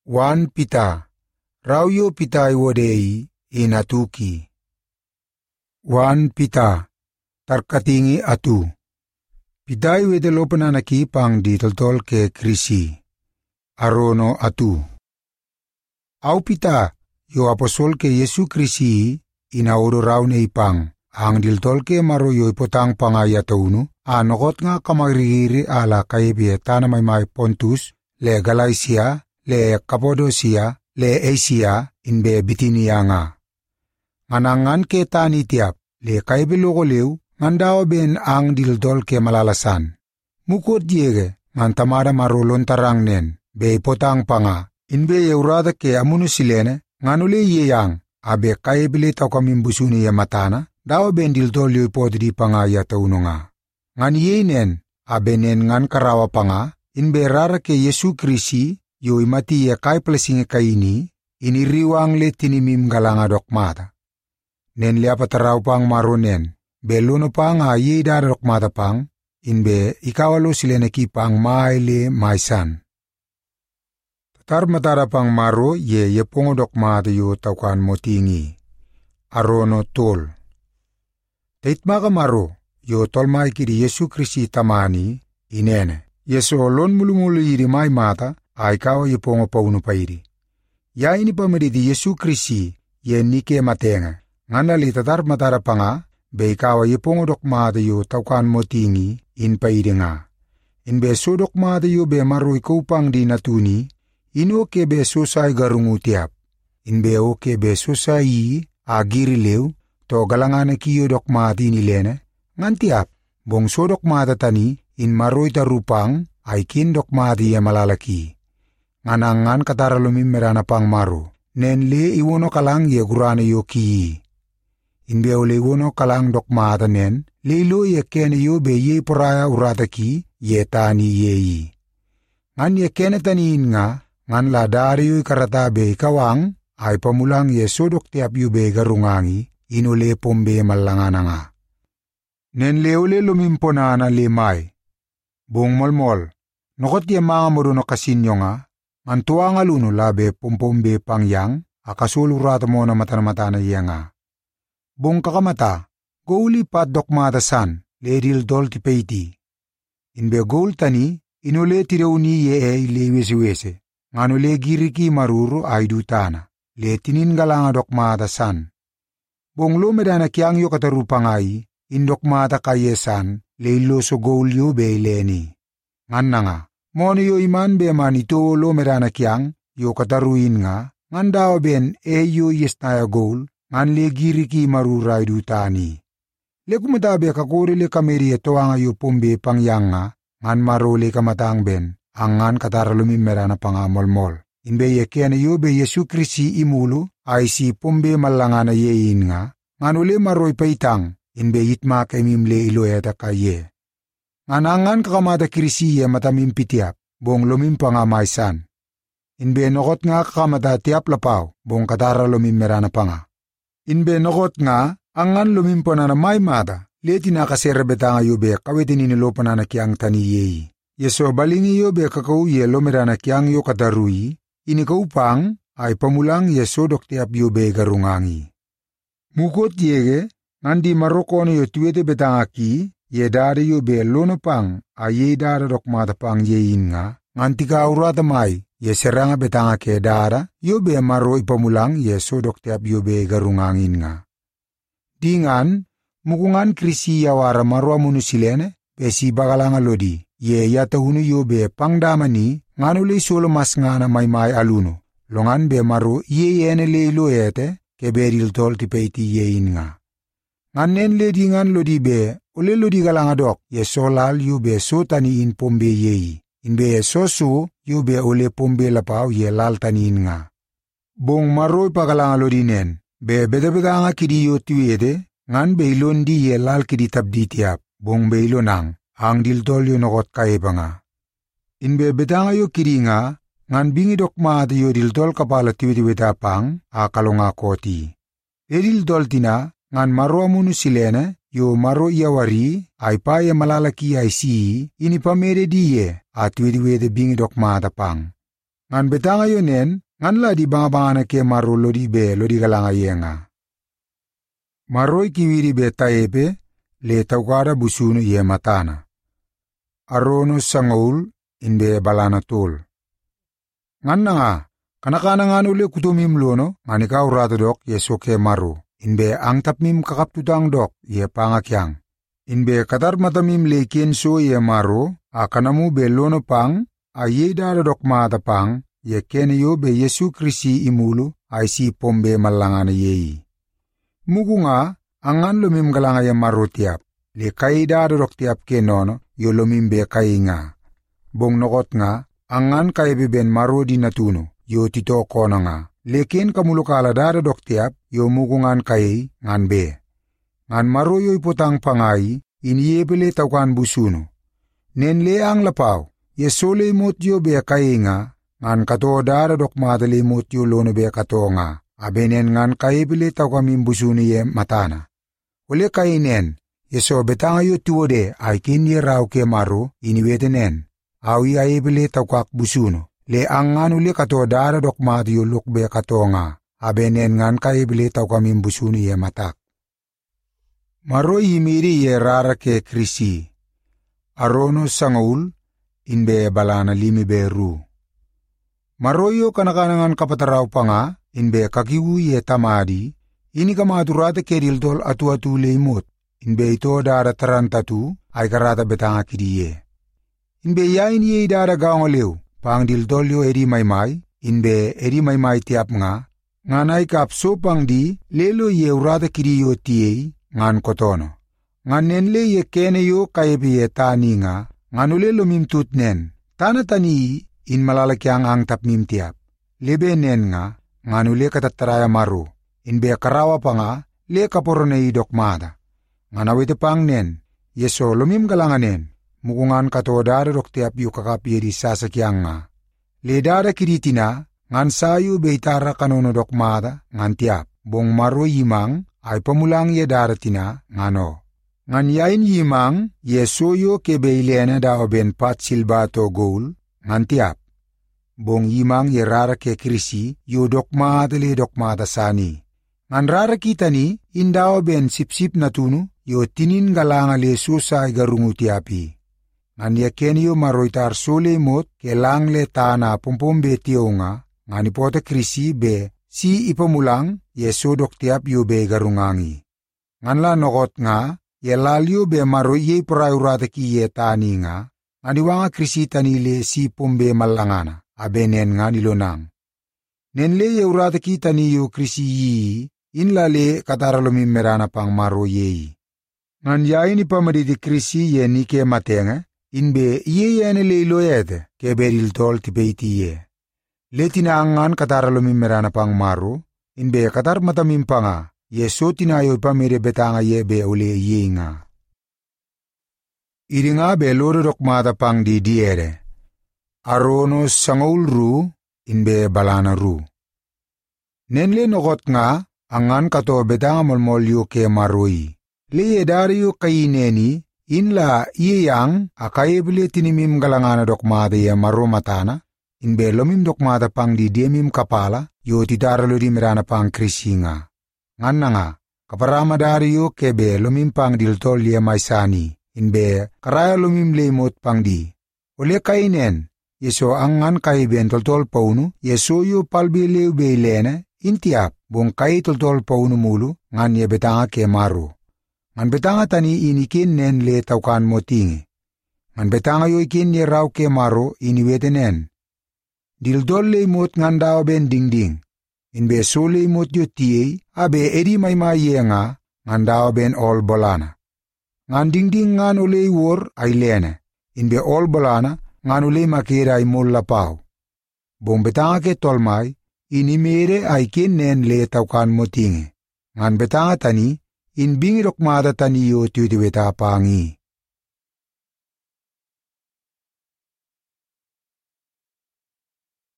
Wan pita, raw yo pita iwadei inatuki. Wan pita, tarkatingi atu. Pita iwede lopananaki pang ditoltol ke krisi. Arono atu. Au pita, yo aposol ke Yesu krisi inauro raw na ipang. Ang diltol ke maro yo ipotang pangaya taunu. Anokot nga kamarigiri ala kayebie tana may Pontus, le Galatia, le Kapodosia, le Asia, inbe Bitinia nga. Nganangan ke tani tiap, le kayebilo lew, ngandao ben ang dildol ke malalasan. Mukot diege, ngantamada marulon tarang nen, be ipotang panga, inbe yeurada ke amunu silene, nganule yeyang, abe kayebili tau kamimbusuni ya matana, dao ben dildol yo ipod di pangaya tauno nga. Ngan yenen, abenen ngan karawa panga, inbe rara ke Yesu krisi, yo imati ya kay plesinge kaini, iniriwang le tinimim galanga dokmata. Nen le apataraw pang maronen, belono pang aye dara dokmata pang, inbe ikawalo sileneki pang maile maisan. Tatar matara pang maro ye pongo dokmata yo taukan motingi. Arono tol. Taitmaka maro, yo tolmai kiri Yesu krisi tamani, inene. Yesu lon mulumulu iri mai mata, aikawa yepongo pauno pairi. Ya ini pameriti Yesu krisi, ye nike matenga. Ngandali tatar matara panga, be ikawa yepongo dokmata yo taukan motingi, in pairi nga. In be so dokmata yo be maro ikaupang di natuni, ino ke be susay garungu tiap. In be o ke be susay agiri lew, to galangana kiyo dokmata inilene, ngantiap, bong so dokmata tani, in maroy tarupang, ay kin dokmata ya malalaki. Nganangan katara lumimmerana pang maro, nen le iwono kalang ye gurane yo ki. In be ole iwono kalang dokmata nen, le ilo ye kene yo be ye poraya urata ki, ye tani ye i. Ngan ye kene taniin nga, ngan la dari yo ikarata be ikawang, ay pamulang ye sodok tiap yo be garungangi, inule pombe malangana nga. Nen leole lumimponana lemay. Bong molmol, nokot ye mga moruno kasinyo nga, mantua nga luno labe pompombe pangyang, akasulurata mo na mata na iya nga. Bong kakamata, gouli pat dokmata san, ledil dol ti peiti. Inbe goul tani, inule tireuni ye ay lewese-wese, nganule giriki maruro ay dutana, le tinin galanga dokmata san. Bong lumedana kiyang yo katarupangay, indok mata kayesan, leilo so goul yo be leni. Ngan na nga, mono yo iman be man ito lumedana kiyang, yo kataruin nga, ngan daw ben yo yesnaya goul, ngan le giriki maruray dutani. Le kumatabe kakuri le kameri ito nga yo pumbe pangyang nga, ngan maruli kamatang ben, ang ngan kataralumimera na pangamolmol. Inbe ye kene yo be Yesu krisi imulu, ay si pumbe malanga na yein nga, ngan uli maroy paitang, inbe yitma kay mimle iloeta kaye. Nganangan kakamata krisi ye matamim pitiap, bong lumimpa nga maisan. Inbe nokot nga kakamata tiap lapaw, bong katara lumimera na panga. Inbe nokot nga, angan lumimpa na may mata, leti na kaserebeta nga yube kawitin inilopa na nakiang tani yeyi. Yeso balingi yobe kakau ye lomera na kiang yo kadarui, inikaupang ay pamulang Yeso doktiap yobe garungangi. Mukot yege, nandi marokono yo tuwete betangaki, ye dada yobe lono pang, ay ye dada dokmata pang yein nga, ngantika urata may, ye seranga betangake dada, yobe maro ipamulang Yeso doktiap yobe garungangin nga. Dingan, mukungan krisi yawara marwa munusilene, besi bakalanga lodi. Ye yata hunu yobe pangdamani nganu le solo mas ngana may aluno longan be maru ye yene le ilo ete ke beril tol tipeiti yein nga nganen le dingan lodi be ole lodi galanga dok ye solal yobe so tani in pombe yei inbe sosu yobe ole pombe lapau ye lal tanin nga bong maru pagalanga lodi nen be beda nga kidi yo tuwede ngan be ilondi ye lal kidi tabdi tiap bong be ilonang ang diltol yo nokot kaiba nga. Inbe betanga yo kiri nga, ngan bingi dokma yo diltol kapala tiwitiwita pang, akalo nga koti. E diltol tina, ngan maro amunu silene, yo maro iawari, ay pa ya malalaki ay si, inipamere diye, at tiwitiwita bingi dokma pang. Ngan betanga yo nen, ngan la di banga ke maro lodi galanga yenga. Maroi kiwiri be taepe, le taukada busunu ye matana. Arono sangaul inbe balana tol. Ngan nga, kanakana ngan ule kutumim lono, nganika urato dok ye soke maro. Inbe ang tapmim kakaptutang dok ye pangakyang. Inbe katar matamim lekien so ye maro, akanamu be lono pang, ye dada dok mata pang, ye kene yo be Yesu Krisi imulu, ay si pombe malangana yeyi. Mugu nga, angan lumim galanga ye maro tiap, le kai dada dok tiap kenono, yo lumim be kai nga. Bong nokot nga, angan kai beben maro di natuno, yo tito kono nga. Lekin kamulukala dada dok tiap, yo mugungan kai ngan be. Ngan maro yo ipotang pangai, iniyebele taukan busuno. Nen le ang lapaw, ye sole imot yo be kai nga, ngan kato dada dok madali imot yo lono be kato nga. Abenen ngan kai bele taukamim busuno ye matana. Ule kai nen, ye so betanga yo tuode ay kin ye raw ke maro, iniwete nen. Awi ay bele taukak busuno. Le angan uli kato dada dok mati yu lukbe kato nga, abenen ngan kai bili tau kamim busuni ye matak. Maro yimiri ye rara ke Krisi. Arono sangaul, inbe balana limi beru. Maro yu kanakanangan kapataraw pa nga, inbe kakiwu ye tamadi, ini kamaturate ke dildol atu-atu leimot, inbe ito dada tarantatu, ay karata betanga kidiye. Inbe yain ye dada gaongolew, pang dildolyo edi maymay, inbe edi maymay tiap nga, nganay kapso pang di, lelo ye urata kiriyo tiyey, ngan kotono. Ngan nenle ye kene yo kayebi ye tani nga, ngan ule lumimtut nen, tana tani in malalakyang ang tapmim tiap. Lebe nen nga, ngan ule katataraya maro, inbe karawa pa nga, le kaporo na idokmada. Ngan awite pang nen, yeso lumim galanganen, mukungan kato dada dok tiap yu kakapye di sasakyang nga. Le dada kiritina, ngan sayu beitara kanono dok mada, ngan tiap, bong maro yimang, ay pamulang ye dada tina, ngano. Ngan yain yimang, ye soyo ke beilena dao ben pat silbato goul, ngan tiap. Bong yimang ye rara ke Krisi, yu dok mada le dok mada sani. Ngan rara kita ni, indao ben sip-sip na tunu, yu tinin galanga le susay garungu tiapi. Ngan yaken yu maroitar sole mot ke lang le tana pumpombe tiyo nga, ngan ipote Krisi be si ipamulang yeso dok tiap yu be garungangi. Ngan la nokot nga, ye lalyo be maroye prayurate ki ye tani nga, ngan iwanga Krisi tanile si pombe malangana, abenen nga nilonang. Nenle ye urate ki tani yu Krisi yi, inlale kataralumim merana pang maroye. Ngan yain ipamaditi Krisi ye nike matenga, inbe iye yene leilo yede ke beril tol tipeiti ye. Letina angan kataralumim merana pang maro, inbe katar matamim panga, yeso tinayo ipamere betanga ye be ule iye nga. Iri nga be lodo dok mata pang di diere. Arono sangaul ru, inbe balana ru. Nenle nokot nga, angan kato betanga molmolyo ke maroi. Le dario kayineni, inla iyang akayebile tinimim galangana dokmada ya marumatana, inbe lomim dokmada pang di demim kapala, yo tidaralo di mirana pang Krisi nga. Ngan nga, kaparama dario kebe lomim pang diltol ya maisani, inbe karaya lomim lemot pang di. Ule kainen, yeso angan kaiben toltol paunu, yeso yu palbileu beilene, intiap, bong kay toltol paunu mulu, ngan ye betanga ke maru. Ngan betanga tani inikin nen le taukan mo tingi. Ngan betanga yo ikin ye raw ke maro iniwete nen. Dildol le imot ngan dao ben dingding. Inbe so le imot yo tiyey, abe edi maymay ye nga, ngan dao ben ol bolana. Ngan dingding ngan ule iwor ay lene. Inbe ol bolana, ngan ule makira ay mul lapaw. Bong betanga ke tolmay, inimere ay kin nen le taukan mo tingi. Ngan betanga tani, in bingirok mada taniyo tiwitiwita pangi.